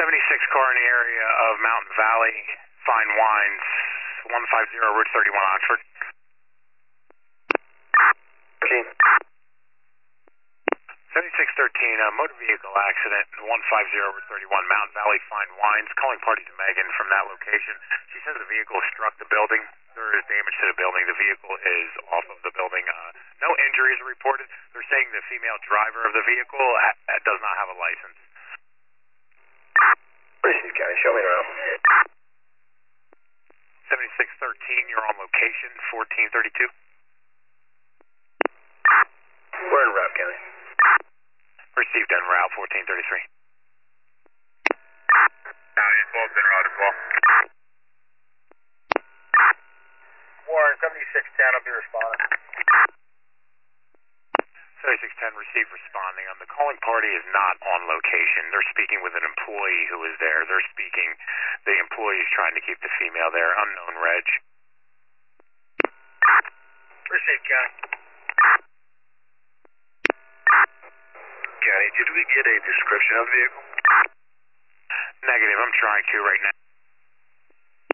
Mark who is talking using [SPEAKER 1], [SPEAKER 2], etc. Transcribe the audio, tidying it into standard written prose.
[SPEAKER 1] 76 car in the area of Mountain Valley, Fine Wines, 150 Route 31 Oxford. 7613, motor vehicle accident, 150 Route 31, Mountain Valley Fine Wines. Calling party to Megan from that location. She says the vehicle struck the building. There is damage to the building. The vehicle is off of the building. No injuries are reported. They're saying the female driver of the vehicle does not have a license.
[SPEAKER 2] Receive, County. Show me around.
[SPEAKER 1] 7613, you're on location, 1432.
[SPEAKER 2] We're en route, County.
[SPEAKER 1] Received en route, 1433.
[SPEAKER 3] County, 12's en route as well.
[SPEAKER 2] Warren, 7610, I'll be responding.
[SPEAKER 1] 7610, received, responding. The calling party is not on location. They're speaking with an employee who is there. They're speaking, the employee is trying to keep the female there, unknown reg.
[SPEAKER 2] Received, County.
[SPEAKER 3] County, did we get a description of the vehicle?
[SPEAKER 1] Negative, I'm trying to right now.